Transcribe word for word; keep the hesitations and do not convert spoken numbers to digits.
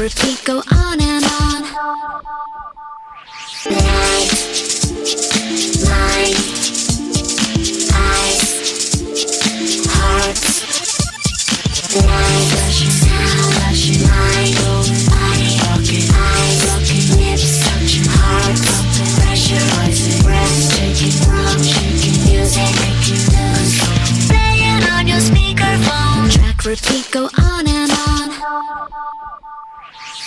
repeat, go on and on. Light, mind, eyes, heart. Light, sound, mind, body, eyes, lips, heart, pressurizing, breathtaking, wrong, shaking, music, making moves. Playing on your speakerphone. Track, repeat, go on.